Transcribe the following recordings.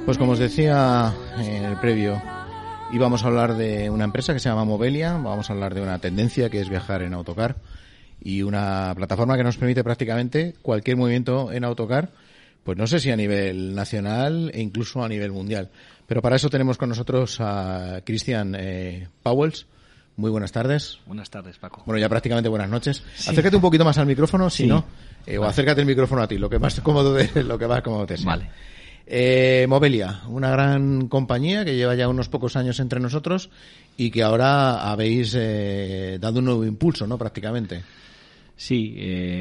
Pues como os decía en el previo, íbamos a hablar de una empresa que se llama Movelia, vamos a hablar de una tendencia que es viajar en autocar y una plataforma que nos permite prácticamente cualquier movimiento en autocar, pues no sé si a nivel nacional e incluso a nivel mundial. Pero para eso tenemos con nosotros a Cristian Pauwels. Muy buenas tardes. Buenas tardes, Paco. Bueno, ya prácticamente buenas noches. Sí. Acércate un poquito más al micrófono, si sí. no, o acércate el micrófono a ti, lo que más cómodo te sea. Vale. Movelia, una gran compañía que lleva ya unos pocos años entre nosotros y que ahora habéis dado un nuevo impulso, ¿no? Prácticamente. Sí,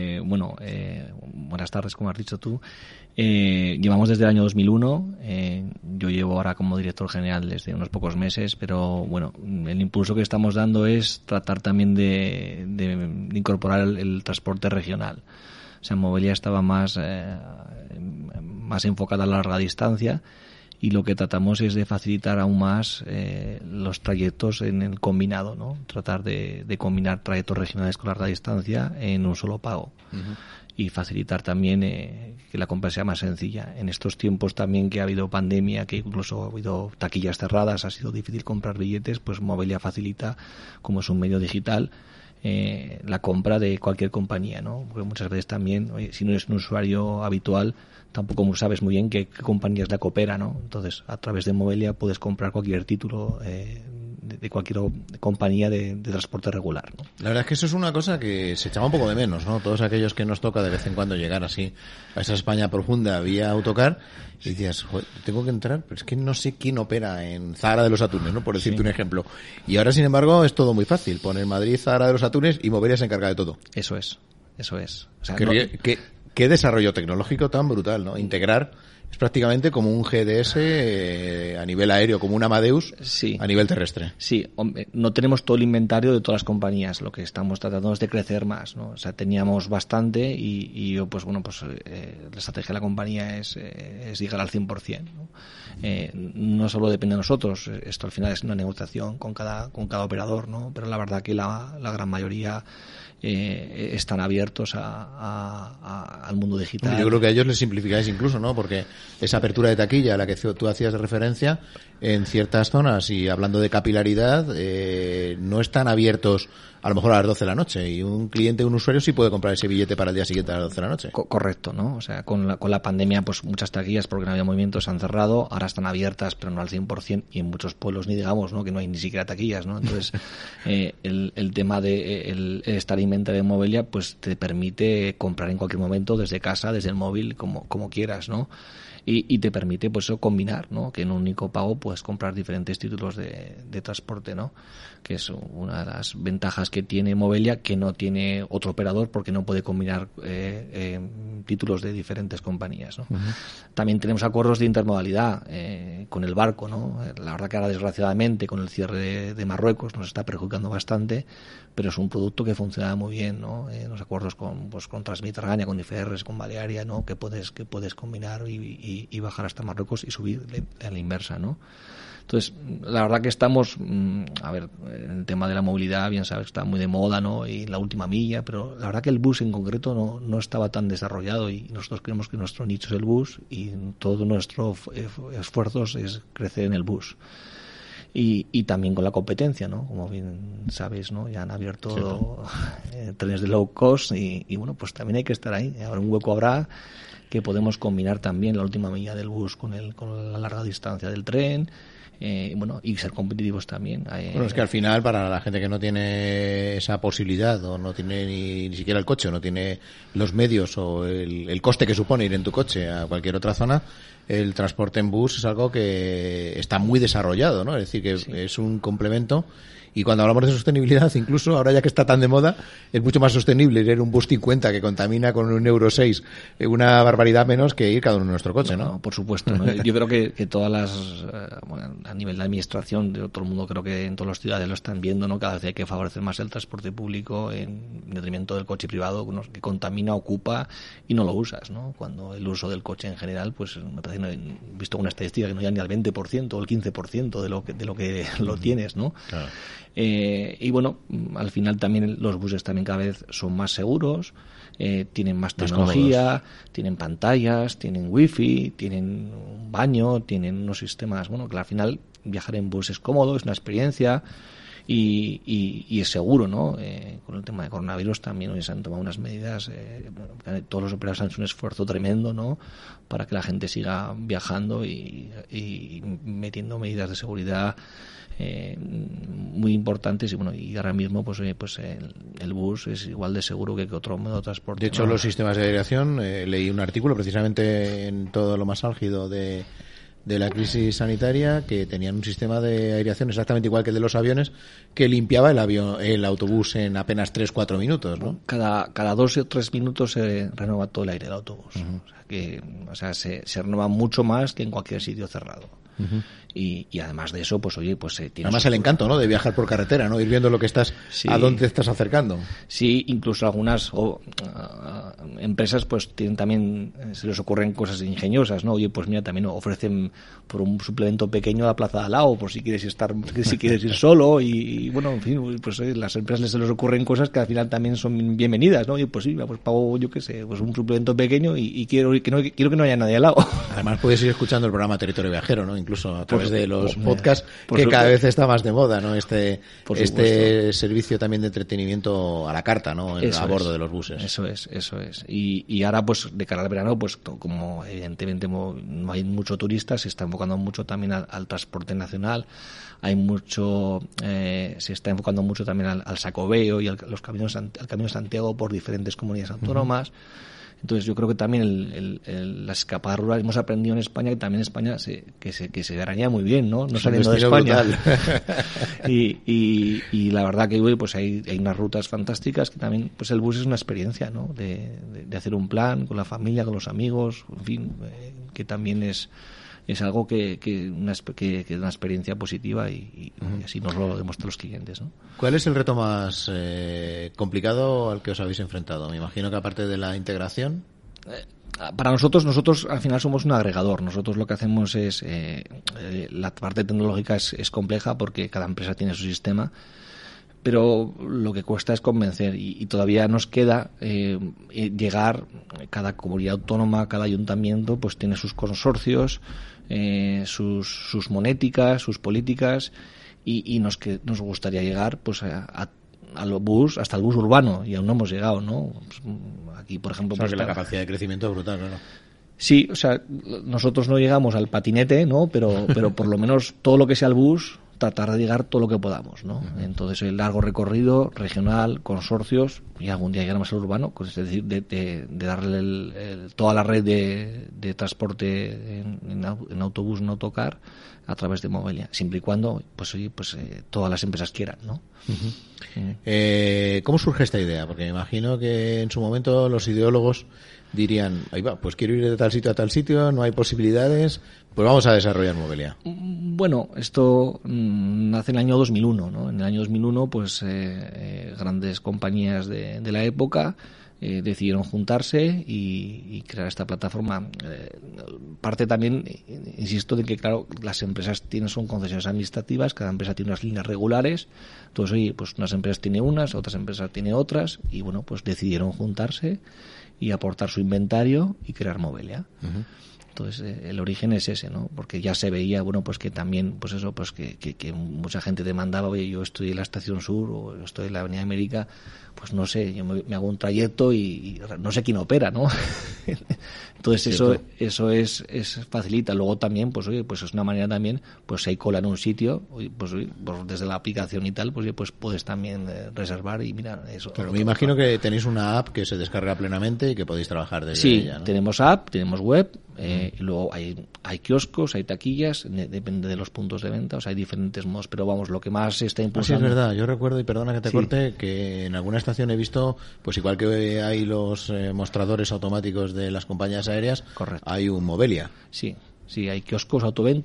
buenas tardes, como has dicho tú. Llevamos desde el año 2001. Yo llevo ahora como director general desde unos pocos meses, pero bueno, el impulso que estamos dando es tratar también de incorporar el transporte regional. O sea, Movelia estaba más enfocada a la larga distancia y lo que tratamos es de facilitar aún más los trayectos en el combinado, ¿no? Tratar de combinar trayectos regionales con larga distancia en un solo pago. Uh-huh. Y facilitar también que la compra sea más sencilla. En estos tiempos también que ha habido pandemia, que incluso ha habido taquillas cerradas, ha sido difícil comprar billetes, pues Movelia facilita, como es un medio digital, la compra de cualquier compañía, ¿no? Porque muchas veces también, oye, si no eres un usuario habitual, tampoco sabes muy bien qué compañía es la que opera, ¿no? Entonces, a través de Movelia puedes comprar cualquier título de cualquier compañía de transporte regular, ¿no? La verdad es que eso es una cosa que se echaba un poco de menos, ¿no? Todos aquellos que nos toca de vez en cuando llegar así a esa España profunda vía autocar y decías, joder, tengo que entrar, pero es que no sé quién opera en Zahara de los Atunes, ¿no? Por decirte un ejemplo. Y ahora, sin embargo, es todo muy fácil. Poner Madrid, Zahara de los Atunes y Movelia se encarga de todo. Eso es. O sea, ¿Qué desarrollo tecnológico tan brutal, ¿no? Integrar es prácticamente como un GDS a nivel aéreo, como un Amadeus a nivel terrestre. Sí, hombre, no tenemos todo el inventario de todas las compañías, lo que estamos tratando es de crecer más, ¿no? O sea, teníamos bastante y yo, pues bueno, pues la estrategia de la compañía es llegar al 100%, ¿no? No solo depende de nosotros, esto al final es una negociación con cada operador, ¿no? Pero la verdad que la gran mayoría están abiertos al mundo digital. Yo creo que a ellos les simplificáis incluso, ¿no? Porque esa apertura de taquilla a la que tú hacías de referencia en ciertas zonas y hablando de capilaridad, no están abiertos a lo mejor a las 12 de la noche y un cliente, un usuario sí puede comprar ese billete para el día siguiente a las 12 de la noche. Correcto, ¿no? O sea, con la pandemia pues muchas taquillas porque no había movimientos se han cerrado, ahora están abiertas pero no al 100% y en muchos pueblos ni digamos, ¿no? Que no hay ni siquiera taquillas, ¿no? Entonces el tema de el estar inventario de Movelia pues te permite comprar en cualquier momento desde casa, desde el móvil, como quieras, ¿no? Y te permite pues eso combinar, ¿no? Que en un único pago puedes comprar diferentes títulos de transporte, ¿no? Que es una de las ventajas que tiene Movelia que no tiene otro operador porque no puede combinar títulos de diferentes compañías, ¿no? Uh-huh. También tenemos acuerdos de intermodalidad con el barco, ¿no? La verdad que ahora desgraciadamente con el cierre de Marruecos nos está perjudicando bastante, pero es un producto que funciona muy bien, ¿no? Los acuerdos con Transmediterránea, con IFRs, con Balearia, ¿no? Que puedes combinar y bajar hasta Marruecos y subir a la inversa, ¿no? Entonces, la verdad que estamos, a ver, en el tema de la movilidad, bien sabes, está muy de moda, ¿no? Y la última milla, pero la verdad que el bus en concreto no estaba tan desarrollado y nosotros creemos que nuestro nicho es el bus y todo nuestro esfuerzo es crecer en el bus. Y también con la competencia, ¿no? Como bien sabes, ¿no? Ya han abierto trenes de low cost y bueno, pues también hay que estar ahí. Ahora un hueco habrá que podemos combinar también la última milla del bus con la larga distancia del tren. Y ser competitivos también. Bueno, es que al final para la gente que no tiene esa posibilidad o no tiene ni siquiera el coche o no tiene los medios o el coste que supone ir en tu coche a cualquier otra zona, el transporte en bus es algo que está muy desarrollado, ¿no? Es decir, que es un complemento. Y cuando hablamos de sostenibilidad, incluso ahora ya que está tan de moda, es mucho más sostenible ir en un bus 50 que contamina con un Euro 6, una barbaridad menos que ir cada uno en nuestro coche, ¿no? No, por supuesto, ¿no? Yo creo que todas las a nivel de administración, de todo el mundo, creo que en todas las ciudades lo están viendo, ¿no? Cada vez hay que favorecer más el transporte público en detrimento del coche privado, que contamina, ocupa y no lo usas, ¿no? Cuando el uso del coche en general, pues me parece que he visto una estadística que no llega ni al 20% o el 15% de lo que lo tienes, ¿no? Claro. Y bueno, al final también los buses también cada vez son más seguros, tienen más tecnología, tienen pantallas, tienen wifi, tienen un baño, tienen unos sistemas, bueno, que al final viajar en bus es cómodo, es una experiencia y es seguro, ¿no? Con el tema de coronavirus también hoy se han tomado unas medidas, todos los operadores han hecho un esfuerzo tremendo, ¿no? Para que la gente siga viajando y metiendo medidas de seguridad muy importantes, y bueno, y ahora mismo pues el bus es igual de seguro que otro modo de transporte. De hecho, los sistemas de aireación, leí un artículo precisamente en todo lo más álgido de la crisis sanitaria, que tenían un sistema de aireación exactamente igual que el de los aviones, que limpiaba el autobús en apenas 3-4 minutos, ¿no? Cada 2 o 3 minutos se renueva todo el aire del autobús. O sea, se renueva mucho más que en cualquier sitio cerrado. Uh-huh. Y además de eso, pues oye, pues tiene además el encanto, ¿no?, de viajar por carretera, ¿no?, ir viendo lo que estás, sí, a dónde te estás acercando. Sí, incluso algunas empresas pues tienen también, se les ocurren cosas ingeniosas, ¿no? Oye, pues mira, también ofrecen por un suplemento pequeño la plaza de al lado, por si quieres ir solo, y bueno, en fin, pues las empresas se les ocurren cosas que al final también son bienvenidas, ¿no? Oye, pues sí, pues pago, yo qué sé, pues un suplemento pequeño y quiero que no haya nadie al lado. Además puedes ir escuchando el programa Territorio Viajero, ¿no?, incluso a través de los podcasts, que cada vez está más de moda, ¿no? Este servicio también de entretenimiento a la carta, ¿no?, a bordo de los buses. Eso es. Y ahora, pues, de cara al verano, pues, como evidentemente no hay mucho turista, se está enfocando mucho también al transporte nacional, hay mucho, se está enfocando mucho también al sacobeo y al Camino de Santiago por diferentes comunidades autónomas. Uh-huh. Entonces yo creo que también la escapada rural hemos aprendido en España, que también en España que se veranea muy bien, ¿no saliendo de España. y la verdad que pues hay unas rutas fantásticas que también, pues el bus es una experiencia, ¿no?, de hacer un plan con la familia, con los amigos, en fin, que también es algo que una experiencia positiva y así nos lo demuestran los clientes, ¿no? ¿Cuál es el reto más complicado al que os habéis enfrentado? Me imagino que aparte de la integración. Para nosotros al final somos un agregador. Nosotros lo que hacemos es la parte tecnológica es compleja porque cada empresa tiene su sistema, pero lo que cuesta es convencer y todavía nos queda llegar. Cada comunidad autónoma, cada ayuntamiento pues tiene sus consorcios, sus monéticas, sus políticas, y nos gustaría llegar pues al bus, hasta el bus urbano, y aún no hemos llegado, ¿no? Pues aquí, por ejemplo, o sea, que la capacidad de crecimiento es brutal, ¿no? Sí, o sea, nosotros no llegamos al patinete, ¿no? Pero por lo menos todo lo que sea el bus, tratar de llegar todo lo que podamos, ¿no? Uh-huh. Entonces, el largo recorrido, regional, consorcios, y algún día llegar más al urbano, pues, es decir, de darle toda la red de transporte en autobús, en autocar, a través de Movelia, siempre y cuando, pues todas las empresas quieran, ¿no? Uh-huh. ¿Cómo surge esta idea? Porque me imagino que en su momento los ideólogos dirían, ahí va, pues quiero ir de tal sitio a tal sitio, no hay posibilidades, pues vamos a desarrollar Movelia. Bueno, esto nace en el año 2001, ¿no? En el año 2001, pues grandes compañías de la época decidieron juntarse y crear esta plataforma. Parte también, insisto, de que, claro, las empresas son concesiones administrativas, cada empresa tiene unas líneas regulares, entonces, oye, pues unas empresas tienen unas, otras empresas tienen otras, y bueno, pues decidieron juntarse y aportar su inventario y crear Movelia. Uh-huh. Entonces, el origen es ese, ¿no? Porque ya se veía, bueno, pues que también, pues eso, pues que mucha gente demandaba, oye, yo estoy en la Estación Sur o yo estoy en la Avenida América, pues no sé, yo me hago un trayecto y no sé quién opera, ¿no? Entonces, eso es facilita. Luego también, pues oye, pues es una manera también, pues si hay cola en un sitio, pues desde la aplicación y tal, pues puedes también reservar y mira, eso. Pero me imagino que tenéis una app que se descarga plenamente y que podéis trabajar desde ella, ¿no? Tenemos app, tenemos web, y luego hay kioscos, hay taquillas, depende de los puntos de venta, o sea, hay diferentes modos, pero vamos, lo que más se está impulsando. Sí, es verdad, yo recuerdo, y perdona que te corte, que en alguna estación he visto, pues igual que hay los mostradores automáticos de las compañías aéreas, correcto, hay un Movelia. Sí, hay kioscos autoventa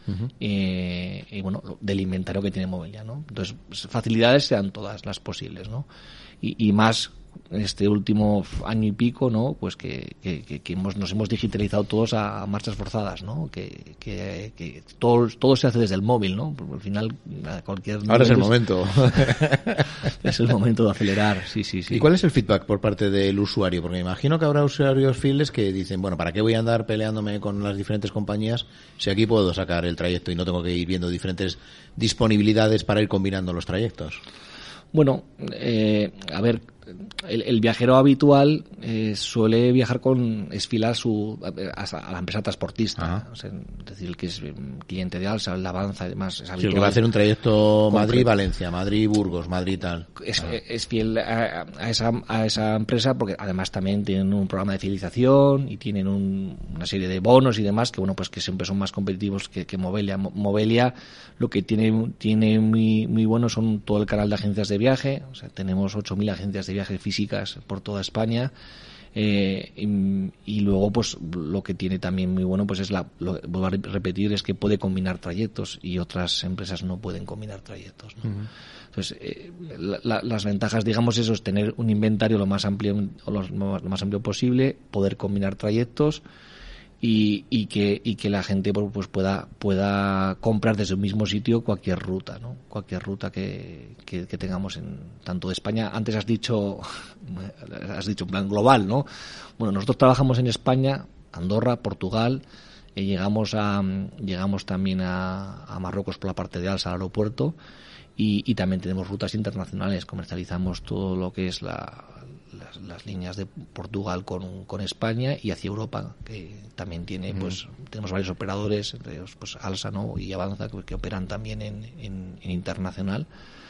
y bueno, del inventario que tiene Movelia, ¿no? Entonces, facilidades sean todas las posibles, ¿no? Y más en este último año y pico, ¿no? Pues que nos hemos digitalizado todos a marchas forzadas, ¿no? Que todo se hace desde el móvil, ¿no? Porque al final cualquier ahora es el momento. Es el momento de acelerar, sí. ¿Y cuál es el feedback por parte del usuario? Porque me imagino que habrá usuarios fieles que dicen, bueno, ¿para qué voy a andar peleándome con las diferentes compañías si aquí puedo sacar el trayecto y no tengo que ir viendo diferentes disponibilidades para ir combinando los trayectos? Bueno, a ver, el viajero habitual suele viajar es fiel a la empresa transportista. O sea, es decir, el que es cliente de Alsa, el de Avanza y demás. Es habitual. Sí, el que va a hacer un trayecto Madrid-Valencia, Madrid-Burgos, Madrid-tal. Es fiel a esa empresa porque además también tienen un programa de fidelización y tienen una serie de bonos y demás que, bueno, pues que siempre son más competitivos que Movelia. Movelia lo que tiene muy, muy bueno son todo el canal de agencias de viaje. O sea, tenemos 8.000 agencias de viaje físicas por toda España. Y luego pues lo que tiene también muy bueno pues es vuelvo a repetir, es que puede combinar trayectos y otras empresas no pueden combinar trayectos, ¿no? Entonces las ventajas, digamos, eso es tener un inventario lo más amplio posible, poder combinar trayectos y que la gente pues pueda comprar desde el mismo sitio cualquier ruta, ¿no? Cualquier ruta que tengamos en tanto de España. Antes has dicho en plan global, ¿no? Bueno, nosotros trabajamos en España, Andorra, Portugal, llegamos también a Marruecos por la parte de Alsa, al aeropuerto, y también tenemos rutas internacionales. Comercializamos todo lo que es las líneas de Portugal con España y hacia Europa, que también tiene pues tenemos varios operadores, entre ellos pues Alsa, ¿no? Y Avanza, que operan también en internacional.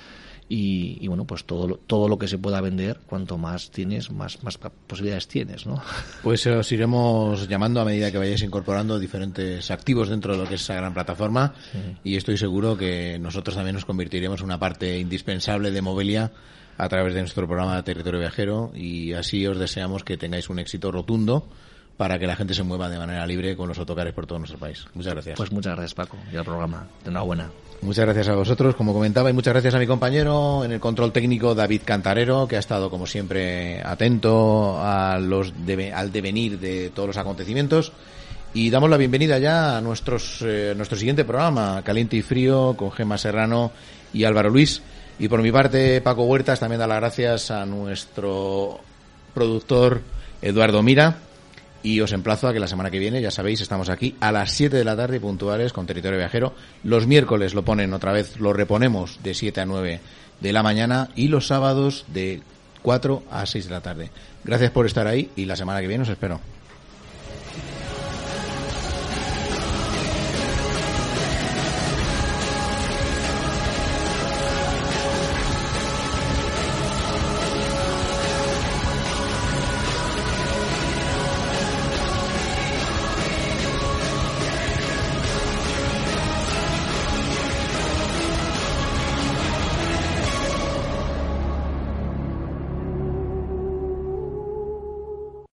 Y bueno, pues todo lo que se pueda vender, cuanto más tienes, más posibilidades tienes, ¿no? Pues os iremos llamando a medida que vayáis incorporando diferentes activos dentro de lo que es esa gran plataforma, y estoy seguro que nosotros también nos convertiremos en una parte indispensable de Movelia a través de nuestro programa de Territorio Viajero, y así os deseamos que tengáis un éxito rotundo para que la gente se mueva de manera libre con los autocares por todo nuestro país. Muchas gracias. Pues muchas gracias, Paco, y al programa. Enhorabuena. Muchas gracias a vosotros, como comentaba, y muchas gracias a mi compañero en el control técnico, David Cantarero, que ha estado, como siempre, atento al devenir de todos los acontecimientos. Y damos la bienvenida ya a nuestro siguiente programa, Caliente y Frío, con Gemma Serrano y Álvaro Luis. Y por mi parte, Paco Huertas también da las gracias a nuestro productor Eduardo Mira. Y os emplazo a que la semana que viene, ya sabéis, estamos aquí a las 7 de la tarde puntuales con Territorio Viajero. Los miércoles lo reponemos de 7 a 9 de la mañana, y los sábados de 4 a 6 de la tarde. Gracias por estar ahí y la semana que viene os espero.